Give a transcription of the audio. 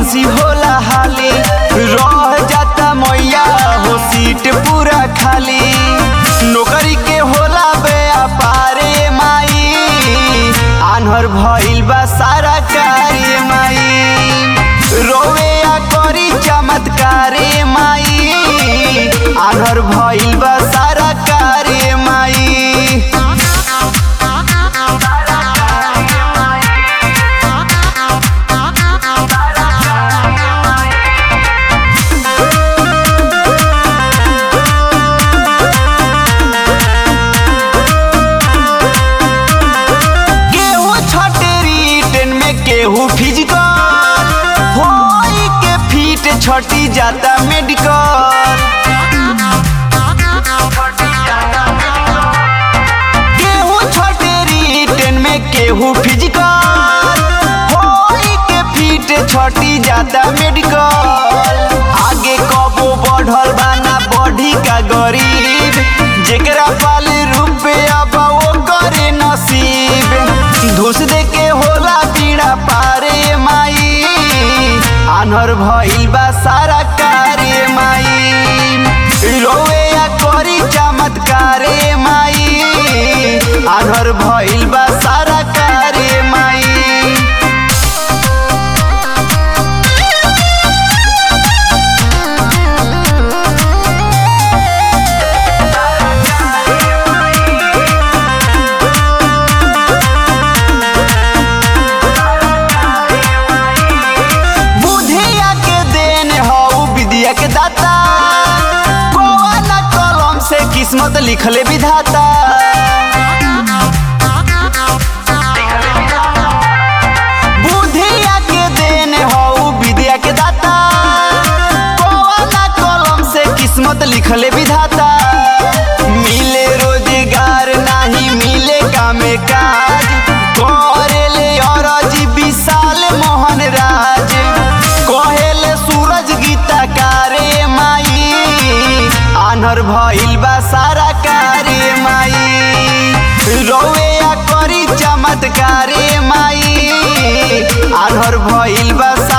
Emergency होला हाली, रह जाता मैया हो सीट पूरा खाली। नौकरी के होला व्यापारे माई, आन्हर भइल बा सारा कार्य माई। रोवे आ करी चमत्कारे माई, आन्हर भइल बा सारा कार्य माई। केहू फिजिकल होई के फिट छटी जाता मेडिकल। केहू छटे रिटर्न में केहू फिजिकल होई के फिट छटी जाता मेडिकल। आगे कबो बढ़ल बाना बढ़ी का गरीब, जेकरा पाल रुपया बा वो करे नसीब। घूस दे के होला बीड़ा पारे माई, आन्हर भइल बा सारा कार्य माई। रोवे आ करी चमत्कारे माई, आन्हर भइल बा सारा कार्य माई। के दाता कोवाना कलम से किस्मत लिखले विधाता। बुधिया के देन हो विद्या के दाता, कोवाना कलम से किस्मत लिखले विधाता। मिले रोजगार नहीं मिले कामे काज, करेले अरजी विशाल मोहन राज। कहेले सूरज गीता कारे माई, आन्हर भइल बा सारा कार्य माई। रोवे आ करी चमत्कारे माई, आन्हर भइल बा।